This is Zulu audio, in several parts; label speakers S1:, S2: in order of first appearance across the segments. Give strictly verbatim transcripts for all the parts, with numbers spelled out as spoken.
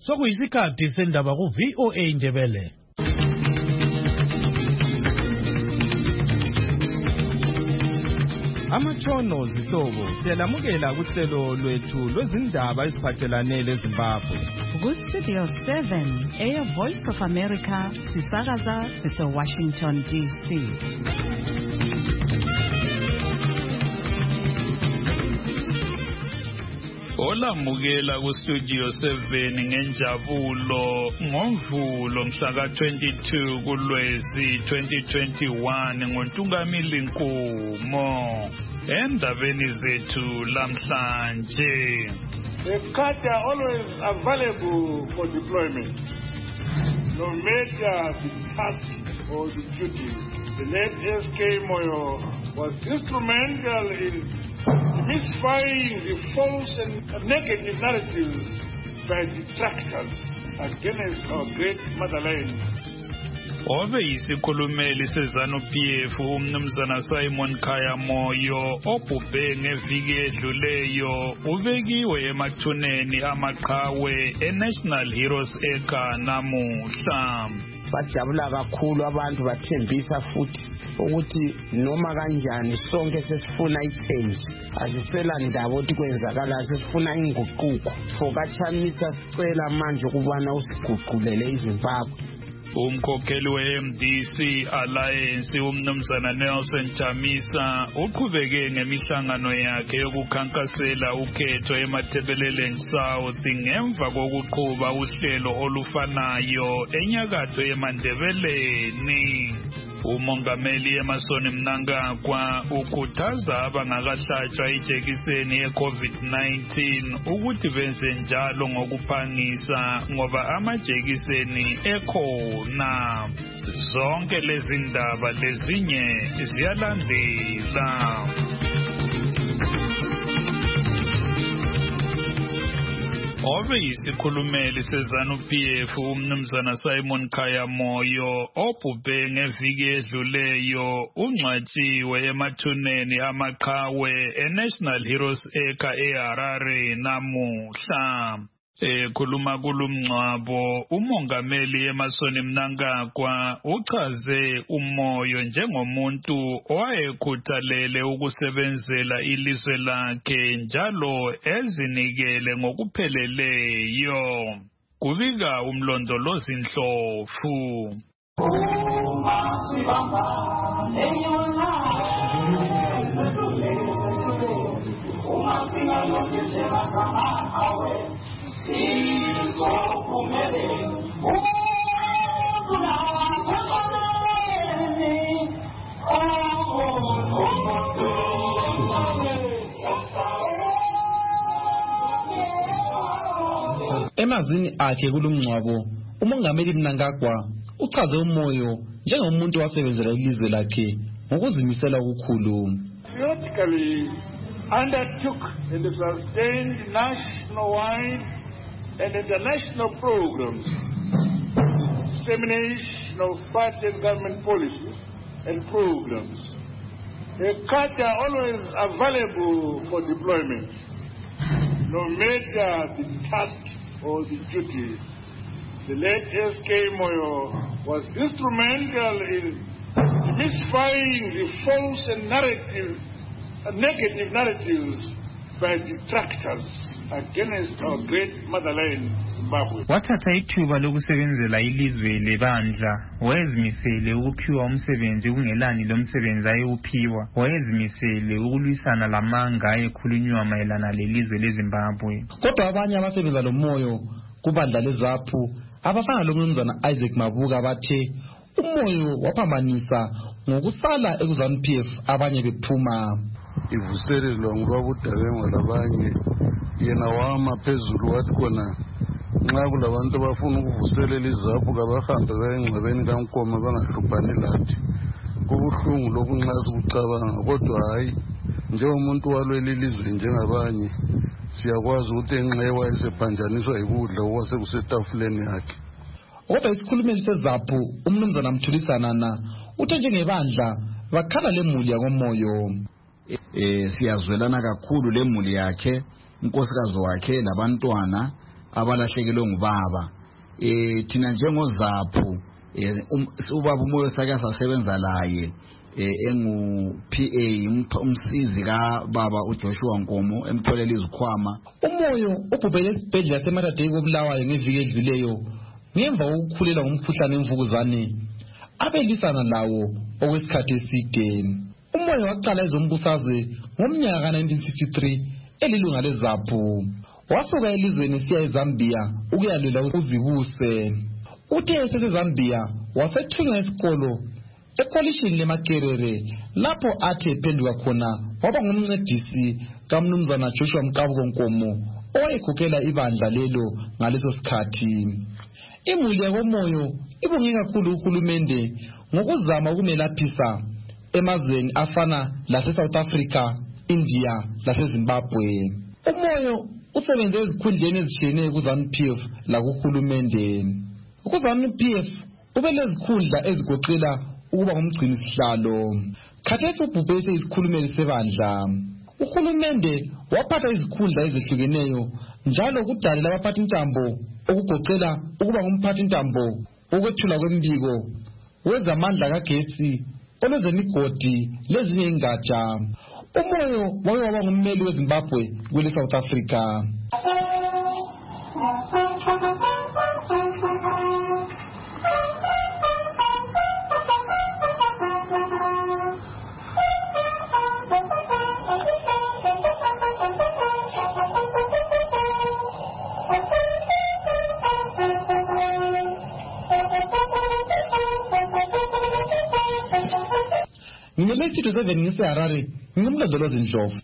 S1: Sokuyisikhathi sendaba ku V O A Ndebele.
S2: Amatshono zihlobo siyalamukela kuhlelo lwethu lwezindaba eziphathelane leZimbabwe.
S3: Ku Studio seven, Air Voice of America, sisakaza sise Washington D C.
S4: Olamukela ku Studio seven ngenjabulo ngoMvulo mhla twenty-two kuLwezi twenty twenty-one ngoNtungamili Nkumo. Endabeni zethu lamhlanje.
S5: The cards are always available for deployment, no matter the task or the duty. The late S K Moyo was instrumental in misfiring the false and negative narratives by detractors against our great motherland.
S4: Ove isikhulumeli seZanu P F umnumzana Simon Khaya Moyo obhubhe ngeviki edluleyo ubekiwe emathuneni amaqhawe eNational Heroes Acre namuhla.
S6: Bajabula kakhulu abantu bathembisa futhi ukuthi noma kanjani sonke sesifuna ichange asisela ndaba ukuthi kwenzakala sesifuna inguquko fokachamisa sicela manje ukubana usiguqulele iZimbabwe.
S4: Umkhokheli we-M D C Alliance umnumzana Nelson Chamisa uqhubeke ngemihlangano yakhe yokukhankasela ukhetho eMatabeleland South ngemva kokuqhuba uhlelo olufanayo enyakatho yeMandebeleni. Umongameli Emmerson Mnangagwa ukhuthaza abangakahlatshwa ijekiseni ye-COVID nineteen ukuthi benze njalo ngokuphangisa ngoba amajekiseni ekhona. Zonke lezi ndaba lezinye ziyalandela. Ove isikhulumeli seZanu P F umnumzana Simon Khaya Moyo obhubhe ngeviki edluleyo ungcwatshiwe emathuneni amaqhawe eNational Heroes Acre eHarare namuhla. Ekhuluma kulumngcwabo umongameli Emmerson Mnangagwa uchaze uMoyo njengomuntu owayekhuthalele ukusebenzela ilizwe lakhe njalo ezinikele ngokupheleleyo. Kubika umlondolozi Ndlovu.
S7: Emazini akhe kulumngcwabo umongameli Mnangagwa uchaze uMoyo njengomuntu wasebenzela ilizwe lakhe ngokuzimisela okukhulu.
S5: Periodically undertook and sustained national-wide and international programs, dissemination of party and government policies and programs. The cards are always available for deployment, no matter the task or the duty. The late S K Moyo was instrumental in misfiring the false and narrative, uh, negative narratives by detractors against our great motherland, Zimbabwe.
S8: Wathatha ithuba lokusebenzela ilizwe lebandla, wayezimisele ukuphiwa umsebenzi kungelani lomsebenzi ayewuphiwa, wayezimisele ukulwisana lamanga ayekhulunywa mayelana lelizwe leZimbabwe.
S7: Kodwa abanye abasebenza lo Moyo kubandla leZAPU abafana lomnumzana Isaac Mabuka bathe uMoyo waphambanisa ngokusala ekuzanu P F abanye bephuma.
S9: Ivuselelwa ngubabudabengwa labanye yena wama phezulu wathi khona nxa kulabantu abafuna ukuvuselela iZAPU kabahambe bayengcwabeni kaNkomo bangahluphani lathi. Kubuhlungu lokhu nxa sikucabanga kodwa hayi njengomuntu walwela ilizwe njengabanye siyakwazi ukuthi enxewa esephanjaniswa yikudla okwasekusethafuleni yakhe.
S7: Kodwa isikhulumeli seZAPU umnumzana Mthulisanana uthe njengebandla bakhala lemuli yakoMoyo.
S10: Eh siyazwelana kakhulu lemuli yakhe, unkosikazi wakhe labantwana abalahlekelwe ngubaba. Eh thina njengozaphu ubaba uMoyo sake sasebenza laye engu P A umsizi ka baba uJoshua Nkomo emtholela izikhwama.
S7: uMoyo ubhubhele esibhedlela seMatadei koBulawayo ngeviki edluleyo ngemva kokukhulela ngomkhuhlane wemvukuzane abelisana lawo okwesikhathi eside. uMoyo waqala ezombusazwe ngomnyaka ka nineteen sixty-three elilunga lezaphu. Wasuka elizweni siya eZambia ukuyalwela uzibuse. Uthe eseZambia wasethunywa esikolo ekolishini leMakerere lapho athi ephenduka khona waba ngumncedisi kaMnumzana Joshua Mkabuko Nkomo owayekhokhela ibandla lelo ngaleso sikhathi. Imuli yakoMoyo ibonge kakhulu uhulumende ngokuzama ukumelaphisa emazweni afana lase-South Africa, India lase-Zimbabwe. uMoyo usebenze ezikhundleni ezishiyeneyo ku-ZANU P F lakuhulumende. Ku-ZANU P F ube lezikhundla ezigoqela ukuba ngumgcini sihlalo. Khathesi ubhubhe eseyisikhulumeli sebandla. Uhulumende waphatha izikhundla ezihlukeneyo njalo kudalela abaphathi intambo okugoqela ukuba ngumphathi intambo ukwethula kwembiko wezamandla kagetsi olwezemigodi lezinye ingatsha. uMoyo wake waba ngummeli weZimbabwe kule South Africa. Ngimelethi to seven ngiseHarare ngimlondolozi Ndlovu.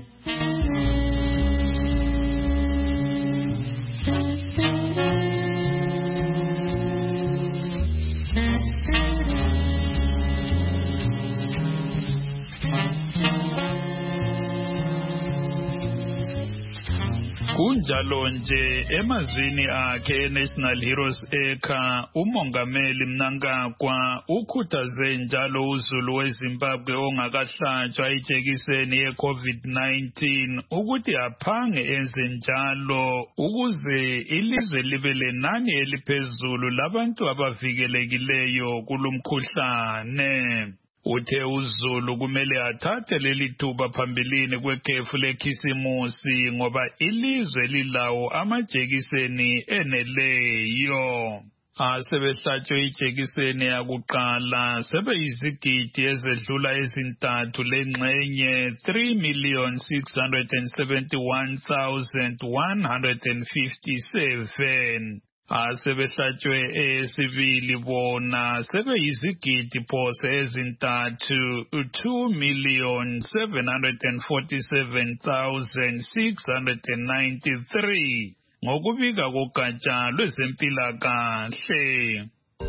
S4: Kunjalo nje emazwini akhe National Heroes Acre umongameli Mnangagwa ukhuthaze njalo uZulu weZimbabwe ongakahlatshwa ijekiseni ye-COVID nineteen ukuthi aphange enze njalo ukuze ilizwe libe lenani eliphezulu labantu abavikelekileyo kulomkhuhlane. Uthe uZulu kumele athathe leli thuba phambilini kwekhefu lekhisimusi ngoba ilizwe lilawo amajekiseni eneleyo. Asebehlatshwe ijekiseni yakuqala sebeyizigidi ezedlula ezintathu lengxenye three million six hundred seventy-one thousand one hundred fifty-seven. Asebehlatshwe esibili bona sebeyizigidi phose ezintathu two million seven hundred forty-seven thousand six hundred ninety-three ngokubika kogatsha lwezempilakahle.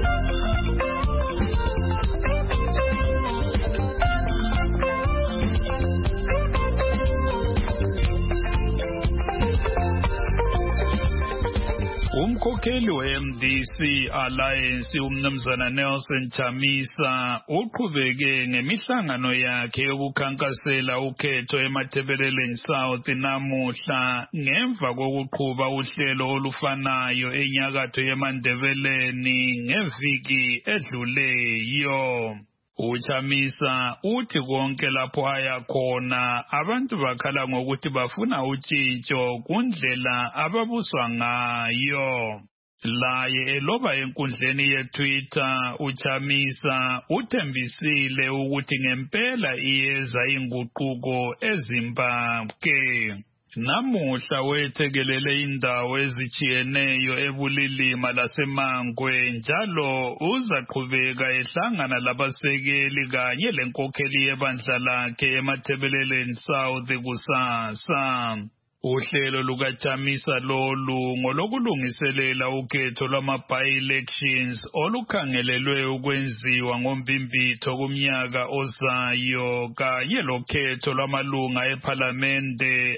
S4: Umkhokheli we-M D C Alliance uMnumzana Nelson Chamisa uqhubeke ngemihlangano yakhe yokukhankasela ukhetho eMatabeleland South namuhla ngemva kokuqhuba uhlelo olufanayo enyakatho yeMandebeleni ngeviki edluleyo. Uchamisa uthi konke lapho aya khona abantu bakhala ngokuthi bafuna utshintsho kundlela ababuswa ngayo. Laye eloba enkundleni yeTwitter uChamisa uthembisile ukuthi ngempela iyeza inguquko eZimbabwe. Namuhla wethekelele indawo ezichiyeneyo ebulilima laseMangwe njalo uzaqhubeka ehlangana labasekeli kanye lenkokheli yebandla lakhe eMatabeleland South kusasa. Uhlelo lukaChamisa lolu ngolokulungiselela ukhetho lwama-by-elections olukhangelelwe ukwenziwa ngombimbitho kumnyaka ozayo kanye lokhetho lwamalunga ephalamende,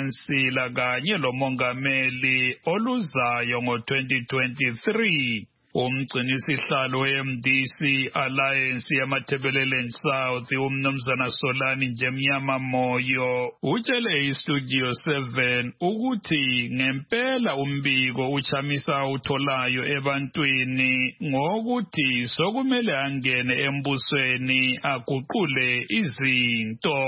S4: amakhansila kanye lomongameli oluzayo ngo twenty twenty-three. umgcinisihlalo we-M D C Alliance yamaThebelele South umnumzana Solani Njemnyama Moyo utshele iStudio seven ukuthi ngempela umbiko uchamisa utholayo ebantwini ngokuthi sokumele angene embusweni aguqule izinto.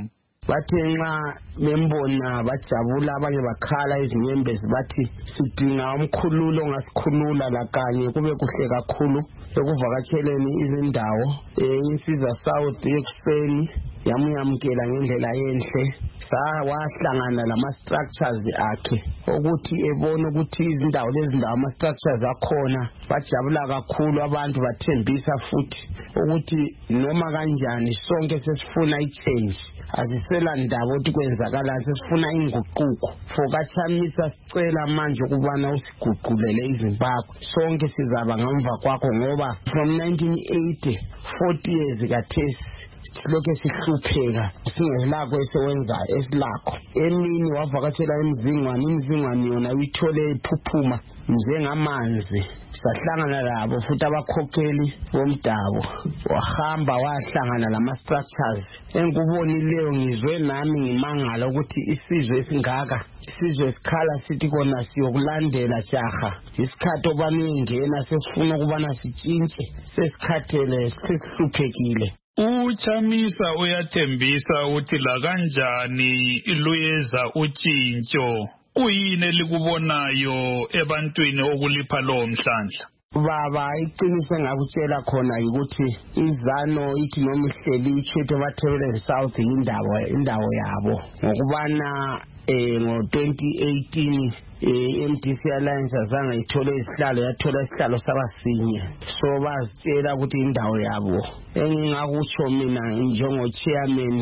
S6: Bathi nxa bembona bajabula abanye bakhala izinyembezi bathi sidinga umkhululo ongasikhulula lakanye kube kuhle kakhulu ekuvakatsheleni izindawo insiza South ekuseni yamuyamkela ngendlela enhle sawahlangana lama structures akhe ukuthi ebona ukuthi izindawo lezindawo ama structures akhona bajabula kakhulu abantu bathembisa futhi ukuthi noma kanjani sonke sesifuna i-change azisela ndaba ukuthi kwenzakala sesifuna inguquko fokachamisa sicela manje ukubana usiguqulele izimbabwe sonke sizaba ngemva kwakho ngoba from nineteen eighty forty years kathesi silokhe sihlupheka singelakho esewenza esilakho emini wavakatshela emzingwane imzingwane yona uyithole iphuphuma njengamanzi sahlangana labo futhi abakhokheli bomdabo wahamba wahlangana lama structures engikubonileyo ngizwe nami ngimangala ukuthi isizwe esingaka isizwe esikhala sithi kona siyokulandela jaha isikhathi obaningena sesifuna ukubana sitshintshe sesikhathele sesihluphekile.
S4: Uchamisa uyathembisa ukuthi la kanjani luyeza utshintsho kuyini likubonayo ebantwini okulipha lo mhlandla.
S6: Baba iqiniso engakutshela khona ukuthi izano ithi noma ihleli ichithe baThebelele South indawo indawo yabo ngokubana eh ngo twenty eighteen i-M D C Alliance azange ithole isihlalo yathola isihlalo sabasinye so bazitshela ukuthi indawo yabo engingakutsho mina njengo chairman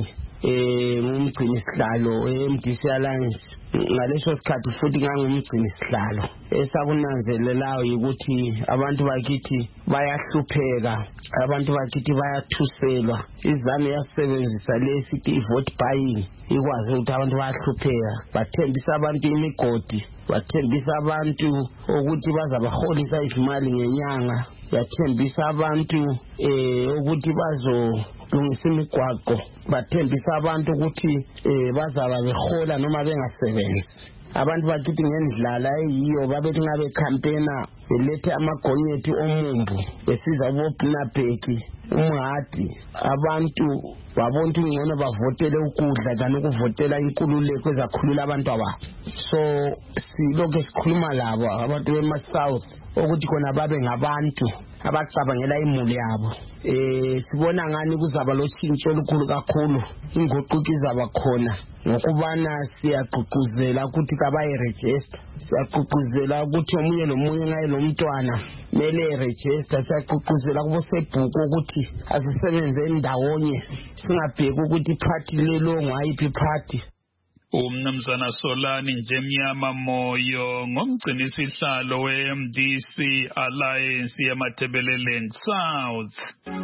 S6: eh ngumgcini sihlalo e-M D C Alliance ngaleso sikhathi futhi ngangumgcini sihlalo esakunanzelelayo ukuthi abantu bakithi bayahlupheka abantu bakithi bayathuselwa izame yasebenzisa lesithi vote buying ikwazi ukuthi abantu bayahlupheka bathembisa abantu imigodi bathembisa abantu ukuthi bazabaholisa izimali ngenyanga yathembisa abantu eh ukuthi bazo lungisa imigwaqo bathembisa abantu ukuthi eh bazaba behola noma bengasebenzi abantu bakithi ngendlala eyiyo babethi ngabe campaigner belethe amagonyethi omumbu besiza uBobnabheki umhadi abantu babonke ngcono bavotele ukudla kana ukuvotela inkululeko ezakhulula abantu ababo so silokho sikhuluma labo abantu bema South ukuthi khona babe ngabantu abacabangela imuli yabo eh sibona ngani kuzaba lotshintsho olukhulu kakhulu inguquko izaba khona ngokubana siyagqugquzela ukuthi kabayi register siyagqugquzela ukuthi omunye nomunye ngaye lo mntwana mele register siyagqugquzela kubo sebhuku ukuthi asisebenze ndawonye singabheki ukuthi party lelo ngayiphi party.
S4: Umnumzana Solani Njemnyama Moyo ngomgcinisihlalo we-M D C Alliance yamaThebelele South.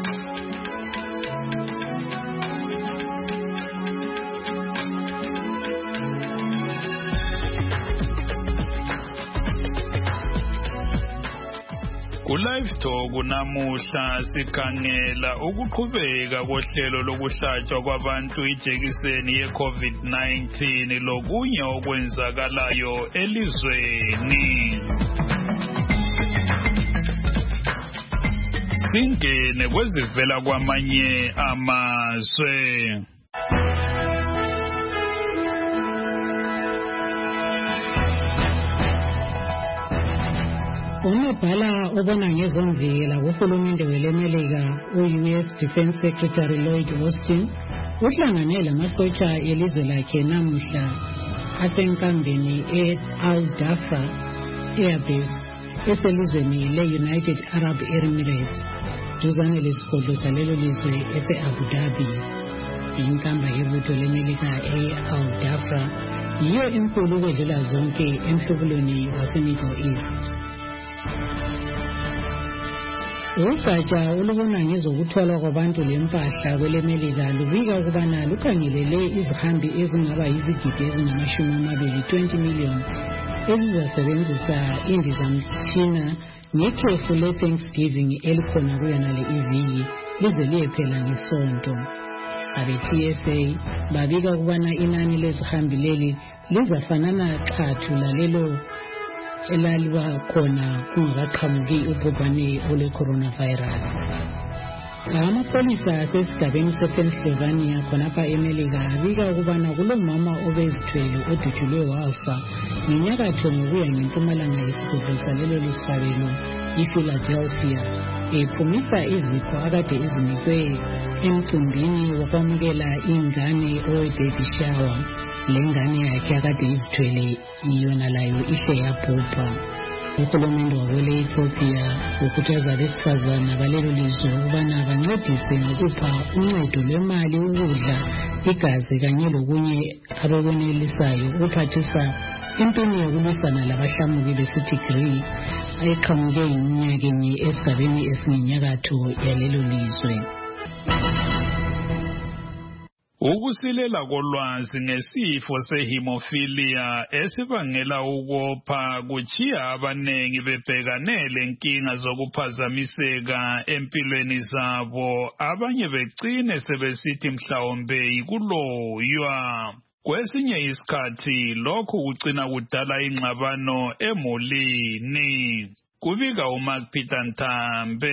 S4: Ku-Live Talk namuhla sikhangela ukuqhubeka kohlelo lokuhlatshwa kwabantu ijekiseni ye-COVID nineteen lokunye okwenzakalayo elizweni. Singene kwezivela kwamanye amazwe.
S11: Umabhala obona ngezomvikela kuhulumende welemelika u-U S Defense Secretary Lloyd Austin uhlangane lamasotsha elizwe lakhe namuhla asenkambeni e-Al Dafra Airbase eselizweni le-United Arab Emirates duzane lesigodlo salelo lizwe ese-Abu Dhabi. Inkamba yebutho lemelika e-Al Dafra yiyo enkulu ukwedlula zonke emhlubulweni wase-Middle East. Ugatsha olubona ngezokuthwalwa kwabantu lempahla kwelemelika lubika ukubana lukhangelele izihambi ezingaba yizigidi ezingamashumi amabili twenty million ezizasebenzisa indizamtshina ngekhefu le-Thanksgiving elikhona kuyonale iviki lize liyephela ngesonto. Abe-T S A babika ukubana inani lezihambi leli lizafanana xhathu lalelo elaliba khona kungakaqhamuki ubhubhane ole-coronavirus. Amapolisa asesigabeni sePennsylvania khonapha eMelika abika ukubana kulomama obezithwele odutshulwe wafa ngenyakatho ngokuya ngempumalanga yesigodlo salelo lesifabelo iPhiladelphia ephumisa izipho akade izinikwe emcimbini wokwamukela ingane owe-baby shower. Le ngane yakhe akade izithwele iyona layo ihle yabhubha. Uhulumende wakwele-Ethiopia ukhuthaza abesifazana balelo lizwe ukubana bancedise ngokupha uncedo lwemali, ukudla, igazi kanye lokunye abakwenelisayo ukuphathisa empini yokulwisana labahlamuki besitigri ayeqhamuke iminyaka enye esigabeni esinenyakatho yalelo lizwe.
S4: Ukusilela kolwazi ngesifo sehemophilia esibangela ukopha kuchiya abanengi bebhekane lenkinga zokuphazamiseka empilweni zabo, abanye begcine sebesithi mhlawumbe yikuloywa. Kwesinye isikhathi lokhu kugcina kudala ingxabano emulini. Kubika uMark Peter Ntambe.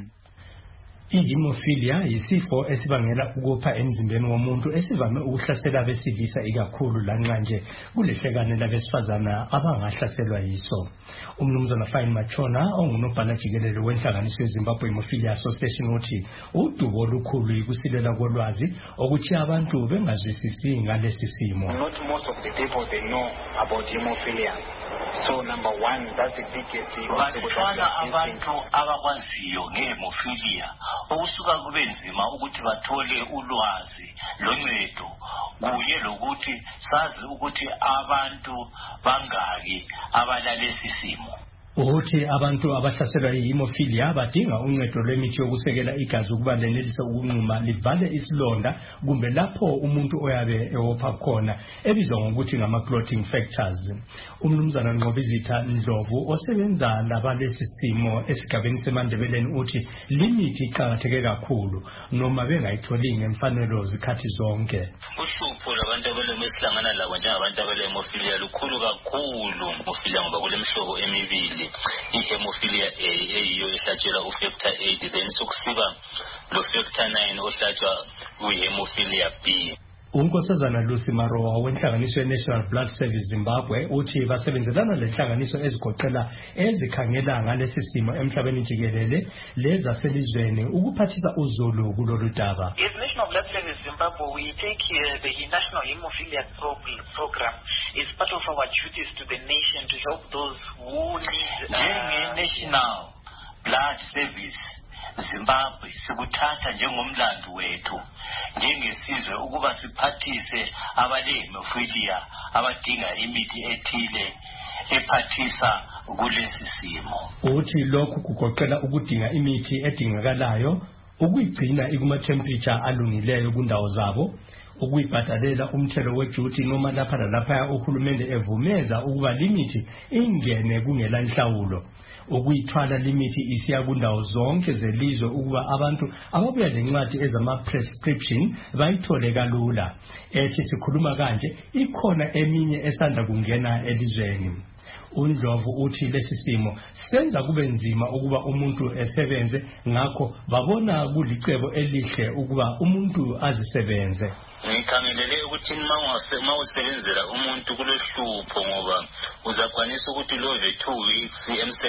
S12: I-hemophilia yisifo esibangela ukopha emzimbeni womuntu esivame ukuhlasela abesilisa ikakhulu lanxa nje kulehlekane labesifazana abangahlaselwa yiso. Umnumzana Fine Machona ongunobhala jikelele wenhlanganiso yeZimbabwe Hemophilia Association uthi udubo olukhulu yikusilela kolwazi okuthi abantu bengazwisisi ngalesi simo.
S13: Not most of the people they know about hemophilia. So number one, that's the biggest thing.
S14: Bathola abantu abakwaziyo ngehemophilia okusuka kube nzima ukuthi bathole ulwazi loncedo kuye lokuthi sazi ukuthi abantu bangaki abalalesi simo.
S12: Uthi abantu abahlaselwa yihemophilia badinga uncedo lwemithi yokusekela igazi ukuba lenelise ukunquma livale isilonda kumbe lapho umuntu oyabe ewopha khona ebizwa ngokuthi ngama-clotting factors. Umnumzana Nqobizitha Ndlovu osebenza labalesi simo esigabeni seMandebeleni uthi limithi iqakatheke kakhulu noma bengayitholi ngemfanelo zikhathi zonke.
S14: Uhlupho labantu abelesihlangana labo njengabantu abelehemophilia lukhulu kakhulu. Hemophilia ngoba kulemhlobo emibili. I-hemophilia A eyiyo ehlatshelwa u-factor eight, then sokusiba lo factor nine ohlatshwa kwi-hemophilia B.
S12: Unkosazana Lucy Maroa wenhlanganiso ye-National Blood Service Zimbabwe uthi basebenzelana lenhlanganiso ezigoqela ezikhangela ngalesi simo emhlabeni jikelele lezaselizweni ukuphathisa uzulu kulolu daba.
S15: As National Blood Service Zimbabwe, we take uh, the National Hemophilia Program is part of our duties to the nation to help those who need
S14: uh, National Blood Service Zimbabwe sikuthatha njengomlando wethu njengesizwe ukuba siphathise abalehemophilia abadinga imithi ethile ephathisa kulesi simo.
S12: Uthi lokhu kugoqela ukudinga imithi edingakalayo, ukuyigcina ikuma temperature alungileyo kundawo zabo, ukuyibhadalela umthelo weduty noma lapha lapha uhulumende evumeza ukuba limithi ingene kungela nhlawulo, ukuyithwala limithi isiya kundawo zonke zelizwe ukuba abantu ababuya lencwadi ezama prescription bayithole kalula. Ethi sikhuluma kanje ikhona eminye esanda kungena elizweni. Undlovu uthi lesi simo senza kube nzima ukuba umuntu esebenze, ngakho babona kulicebo elihle ukuba umuntu azisebenze.
S14: Ngikhangelele ukuthi uma usebenzela umuntu kulohlupho ngoba uzakwanisa ukuthi love two weeks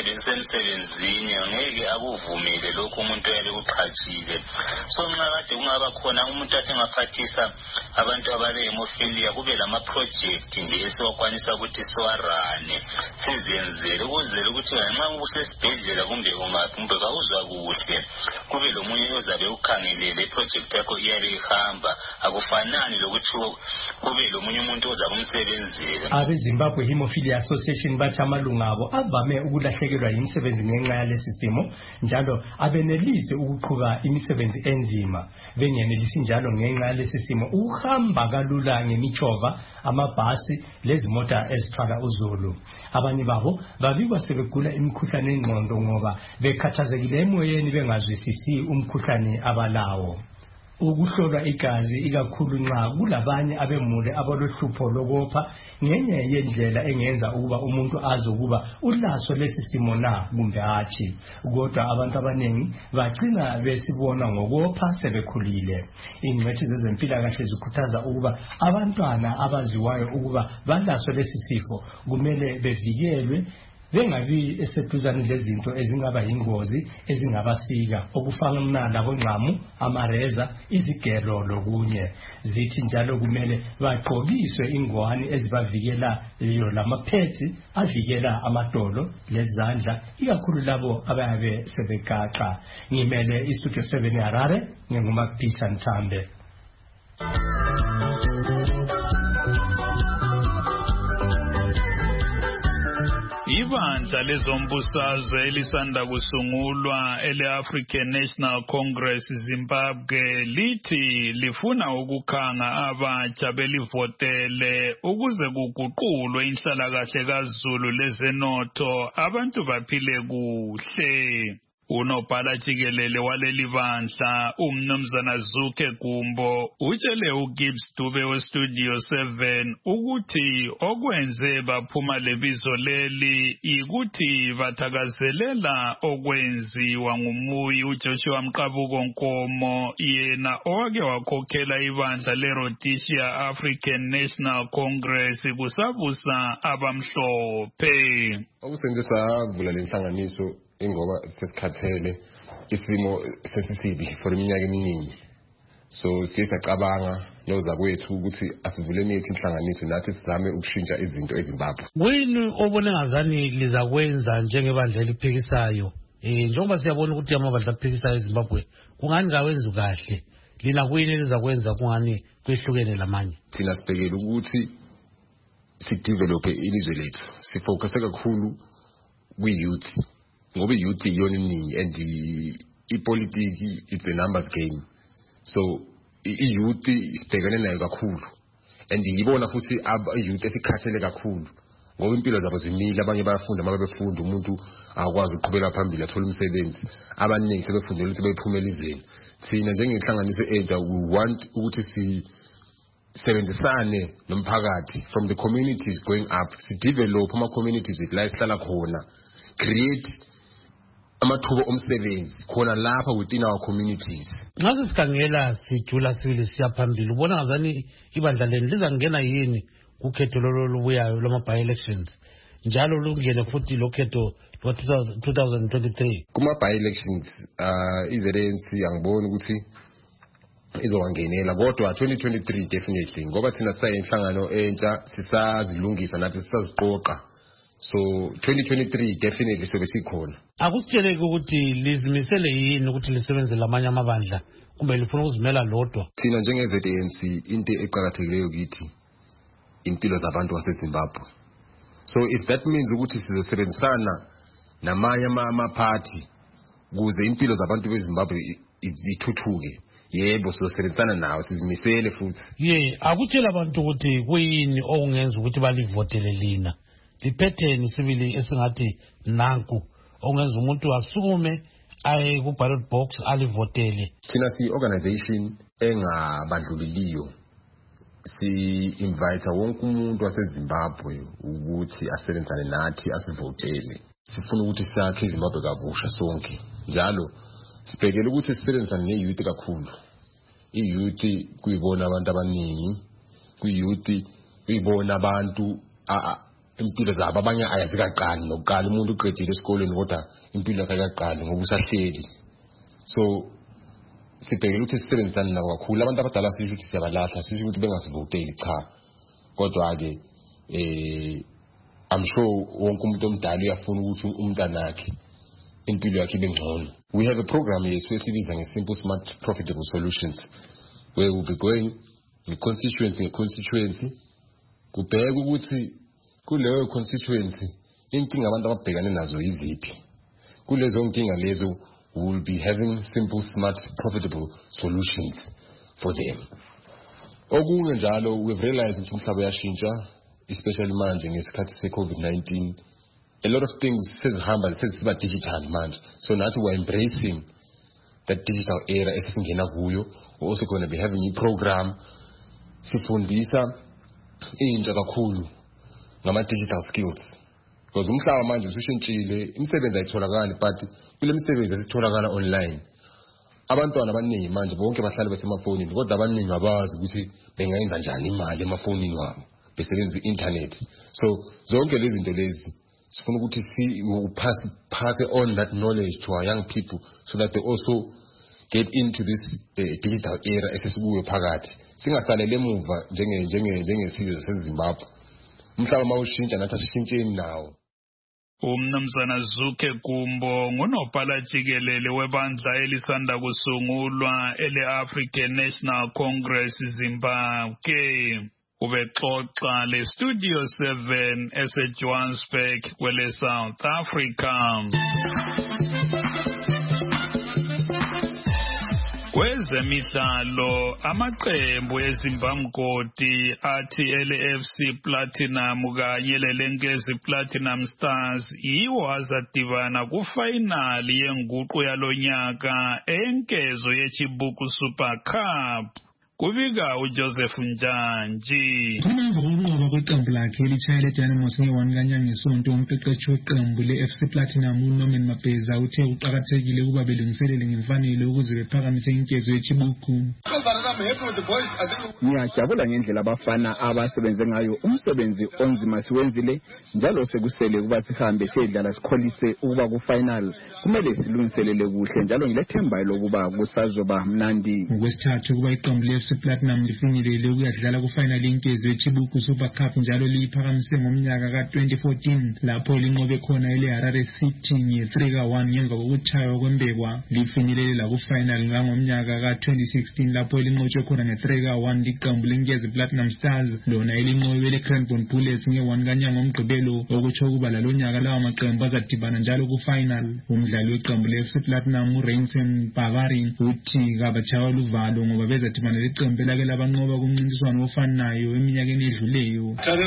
S14: emsebenzini ngeke akuvumile lokho umuntu yale uqhatshile. So nxa kade kungaba khona umuntu athi ngaphathisa abantu abalehemophilia kube lama project nje esiwakwanisa ukuthi siwarane sizenzele ukuzela ukuthi nxa usesibhedlela kumbe ungaphi kumbe kawuzwa kuhle kube lomunye ozabe ukhangelele project yakho iyabe ihamba akufanani lokuthi kube lomunye umuntu ozabe umsebenzela.
S12: Abe Zimbabwe Hemophilia Association bathi amalunga abo avame ukulahlekelwa yimisebenzi ngenxa yalesi simo njalo abenelise ukuqhuba imisebenzi enzima, bengenelisi njalo ngenxa yalesi simo ukuhamba kalula ngemichova, amabhasi lezimota ezithwala uzulu. Abanye babo babikwa sebegula imikhuhlane engqondo ngoba bekhathazekile emoyeni bengazwisisi umkhuhlane abalawo. Ukuhlolwa igazi ikakhulu nxa kulabanye abemule abalohlupho lokopha ngenye yendlela engenza ukuba umuntu azi ukuba ulaso lesi simo na kumbe hatshi. Kodwa abantu abanengi bagcina besibona ngokopha sebekhulile. Ingcwethi zezempilakahle zikhuthaza ukuba abantwana abaziwayo ukuba balaso lesi sifo kumele bevikelwe bengabi eseduzane lezinto ezingaba yingozi ezingabasika okufana nalabongqamu, amareza, izigelo lokunye. Zithi njalo kumele bagqokiswe ingwani ezibavikela leyo lamaphethi avikela amadolo lezandla ikakhulu labo abayabe sebegaxa. Ngimele istudio seven Harare ngingumapita Nthambe.
S4: Ibandla lezombusazwe elisanda kusungulwa ele-African National Congress Zimbabwe lithi lifuna ukukhanga abatsha belivotele ukuze kuguqulwe inhlalakahle kaZulu lezenotho abantu baphile kuhle. Unobhala jikelele waleli bandla umnumzana Zuke Gumbo utshele uGibbs Dube westudio seven ukuthi okwenze baphuma lebizo leli ikuthi bathakazelela okwenziwa ngumuyi uJoshua Mqabuko Nkomo yena owake wakhokhela ibandla leRhodesia African National Congress kusabusa abamhlophe.
S16: Okusenze savula lenhlanganiso ingoba sesikhathele isimo sesisibi for iminyaka eminingi, so siyacabanga nozakwethu ukuthi asivuleni yethu inhlanganiso nathi sizame ukushintsha izinto eZimbabwe.
S1: Wini obona ngazani lizakwenza njengebandla eliphikisayo eh njengoba siyabona ukuthi amabandla aphikisayo eZimbabwe kungani kawenza kahle lina kuyini elizakwenza kungani kwehlukene lamanye?
S16: Thina sibhekela ukuthi sidevelop ilizwe lethu, sifocus kakhulu kwi-youth ngoba i-youth iyona iningi and ipolitiki it's a numbers game, so i-youth sibhekane nayo kakhulu and yibona futhi i-youth esikhathele kakhulu ngoba impilo zabo zimile. Abanye bayafunda uma befunda umuntu akwazi ukuqhubeka phambili athola umsebenzi, abaningi sebefundela ukuthi bephumele izweni. Thina njengenhlanganiso entsha we want ukuthi si sebenzisane nomphakathi from the communities going up, si develop ama communities la isihlala khona, create amathuba omsebenzi khona lapha within our communities.
S1: Ngaze sikhangela sijula sibili siyaphambili ubona ngazani ibandla leni lizangena yini kukhetho lolubuyayo lama by elections njalo lungene futhi lokhetho lwa twenty twenty-three
S16: kuma by elections uh iZ N C angiboni ukuthi izowangenela, kodwa twenty twenty-three definitely ngoba thina sayinhlangano entsha sisazilungisa nathi sisaziqoqa. So twenty twenty-three definitely sobe sikhona.
S1: Akusitsheleke ukuthi lizimisele yini ukuthi lisebenze lamanye amabandla kumbe lifuna ukuzimela lodwa?
S16: Thina njenge Z N C into eqhakathekileyo kithi impilo zabantu baseZimbabwe. So if that means ukuthi sizosebenzisana namanye ama party kuze impilo zabantu beZimbabwe izithuthuke, yebo sizosebenzisana nawo, sizimisele futhi.
S1: Ye akutshela abantu ukuthi kuyini okungenza ukuthi balivotele lina. Liphetheni sibili esingathi nanku ongenza umuntu asukume aye ku ballot box alivotele.
S16: Thina si organization engabandluliliyo, si invite wonke umuntu waseZimbabwe ukuthi asebenzane nathi asivotele. Sifuna ukuthi sakhe iZimbabwe kabusha sonke. Njalo sibhekele ukuthi sisebenzane ne-youth kakhulu. I-youth kuyibona abantu abaningi, kuyi-youth kuyibona abantu a impilo zabo abanye ayazikaqali nokuqala umuntu uqedile esikoleni kodwa impilo yakhe ayaqali ngoba usahleli. So sibhekele ukuthi sisebenzisane nabo kakhulu. Abantu abadala sisho ukuthi siyabalahla, sisho ukuthi bengasivoteli cha, kodwa ke eh I'm sure wonke umuntu omdala uyafuna ukuthi umntana wakhe impilo yakhe ibe ngcono. We have a program yethu esibiza nge-Simple Smart Profitable Solutions where we'll be going nge-constituency nge-constituency kubheka ukuthi kuleyo constituency inkinga abantu ababhekane nazo yiziphi. Kulezo nkinga lezo we will be having simple smart profitable solutions for them. Okunye njalo we've realized ukuthi umhlaba uyashintsha, especially manje ngesikhathi se-COVID nineteen. A lot of things sezihamba sezisiba digital manje. So nathi we're embracing that digital era esingena kuyo. We're also going to be having a program sifundisa intsha kakhulu ngama digital skills. Because umhlaba manje usushintshile, imisebenzi ayitholakali but kule misebenzi esitholakala online. Abantwana abaningi manje bonke bahlala besemafonini kodwa abaningi abazi ukuthi bengayenza njani imali emafonini wabo besebenzisa internet. So zonke lezi zinto lezi sifuna ukuthi si pass pass on that knowledge to our young people so that they also get into this uh, digital era esesikuyo phakathi. Singasalele emuva njenge njenge njengesizwe seZimbabwe. Umhlaba mawushintsha nathi asishintsheni nawo.
S4: Umnumzana Zuke Kumbo ngunobhala jikelele webandla elisanda kusungulwa ele-African National Congress Zimbabwe. Ubexoxa le Studio seven ese-Johannesburg kwele South Africa. Kwezemidlalo amaqembu eZimbabwe athi L F C Platinum kanye leLenkezi Platinum Stars yiwo azadibana kufinali yenguqu yalonyaka enkezo yeChibuku Super Cup. Kubika uJoseph Njanji.
S17: Ngemva kokunqoba kweqembu lakhe elitshayela eDynamos nge-one kanyanga ngesonto, umqeqeshi weqembu le-F C Platinum uNorman Mabheza uthe uqakathekile ukuba belungiselele ngemfanelo ukuze bephakamise inkezo yeChibuku.
S18: Ngiyajabula ngendlela abafana abasebenze ngayo, umsebenzi onzima siwenzile, njalo sekusele ukuba sihambe siyedlala sikholise ukuba ku-final. Kumele silungiselele kuhle njalo ngilethemba lokuba kusazoba mnandi.
S17: Ngokwesithathu kuba iqembu le-F C Platinum lifinyelele ukuyadlala ku-final inkezo yeChibuku Super Cup njalo liyiphakamise ngomnyaka ka-twenty fourteen lapho linqobe khona ile-Harare City nge-three ka one ngemva kokutshaywa kwembekwa. Lifinyelele la ku-final ngomnyaka ka-twenty sixteen lapho linqotshwe khona nge-three ka one liqembu leNkezi Platinum Stars lona elinqobe le-Cranbourne Bullets nge-one kanyanga ngomgqibelo, okutsho ukuba lalonyaka lawa maqembu azadibana njalo ku-final. Umdlali weqembu le-F C Platinum uRainson Bavari uthi kabatshaywa luvalo ngoba bezadibana leqembu elake labanqoba kumncintiswano ofanayo eminyakeni edluleyo.
S19: Very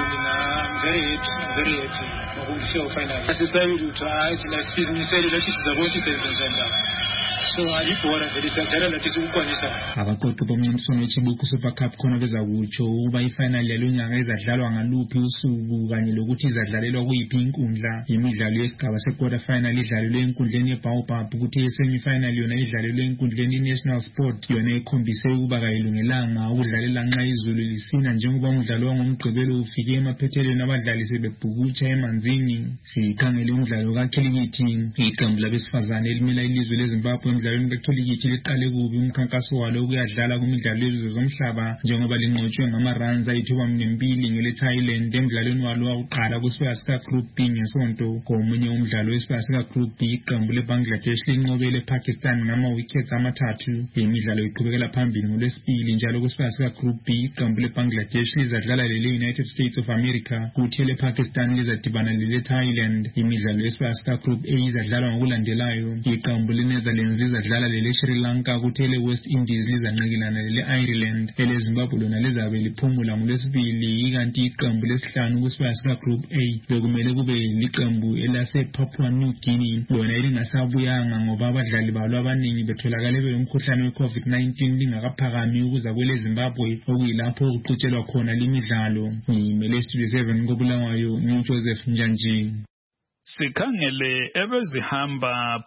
S19: happy, very happy. Ngokuhlelo final. Asisayile ukuthi hayi thina sizimisele lethi sizabona isenzo. So alibona vele sadlala lathi sikukwanisa.
S17: Abaqoqi bomncintiswano weChibuku Super Cup khona beza kutsho ukuba ifinal yalonyaka izadlalwa ngaluphi usuku kanye lokuthi izadlalelwa kuyiphi inkundla. Imidlalo yesigaba se-quarter final idlalelwe enkundleni yeBaobab kuthi ye-semi-final yona idlalelwe enkundleni yeNational Sport yona ikhombise ukuba kayilungelanga ukudlalela nxa izulu lisina njengoba umdlalo wangomgqibelo ufike emaphethelweni abadlali sebebhukutsha emanzini. Sikhangele umdlalo kakhilikithi, iqembu labesifazane elimela ilizwe leZimbabwe emidlalweni kakhilikithi liqale kubi umkhankaso walo ukuyadlala kumidlalo yezwe zomhlaba njengoba linqotshwe ngama-runs ayithuba mbili ngele-Thailand emidlalweni walo wakuqala kusifika sika-Group B ngesonto. Komunye umdlalo wesifika sika-Group B iqembu leBangladesh linqobe lePakistan ngama-wickets amathathu. Imidlalo iqhubekela phambili ngolwesibili njalo kusifika sika-Group B iqembu leBangladesh lizadlala lele-United States of America kuthi elePakistan lizadibana lele-Thailand. Imidlalo yesifika sika-Group A izadlalwa ngokulandelayo. Iqembu leNetherlands lizadlala lele-Sri Lanka kuthi ele-West Indies lizanqikilana lele-Ireland. Ele-Zimbabwe lona lizabe liphumula ngolwesibili ikanti iqembu lesihlanu kusifika sika-Group A bekumele kube liqembu elase-Papua New Guinea lona elingasabuyanga ngoba abadlali balo abaningi betholakale belomkhuhlane we-COVID nineteen lingakaphakami ukuza kwele-Zimbabwe okuyilapho okuqhutshelwa khona limidlalo. Ngimele Studio seven koBulawayo, ngiJoseph Njanji.
S4: Sikhangele ebezihamba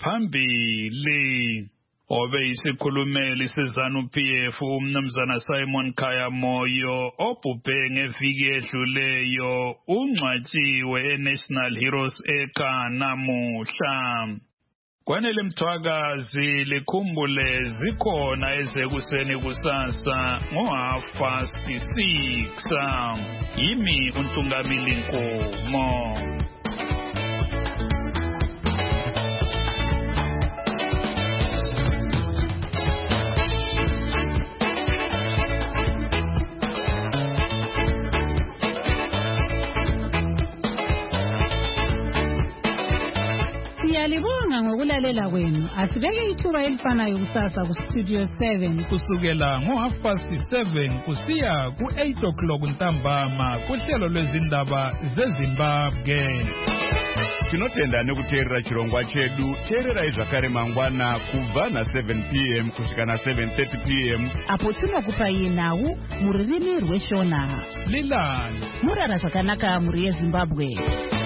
S4: phambili obe isikhulumeli seZanu P F umnumzana Simon Khaya Moyo obhubhe ngeviki edluleyo ungcwatshiwe eNational Heroes Acre namuhla. Kwanele Mthwakazi likhumbule zikhona ezekuseni kusasa ngo half past six. Yimi uNtungamili Nkomo.
S11: Siyalibonga ngokulalela kwenu. Asibeke ithuba elifanayo kusasa ku Studio seven.
S4: Kusukela ngo half past seven kusiya ku eight o'clock ntambama kuhlelo lwezindaba zeZimbabwe.
S20: Tinotenda nekuteerera chirongwa chedu. Teerera izvakare mangwana kubva na seven p m kusvika na seven thirty p m
S3: apo tinokupai nhau muririmi rweshona.
S4: Lilani
S3: murara zvakanaka muri yeZimbabwe.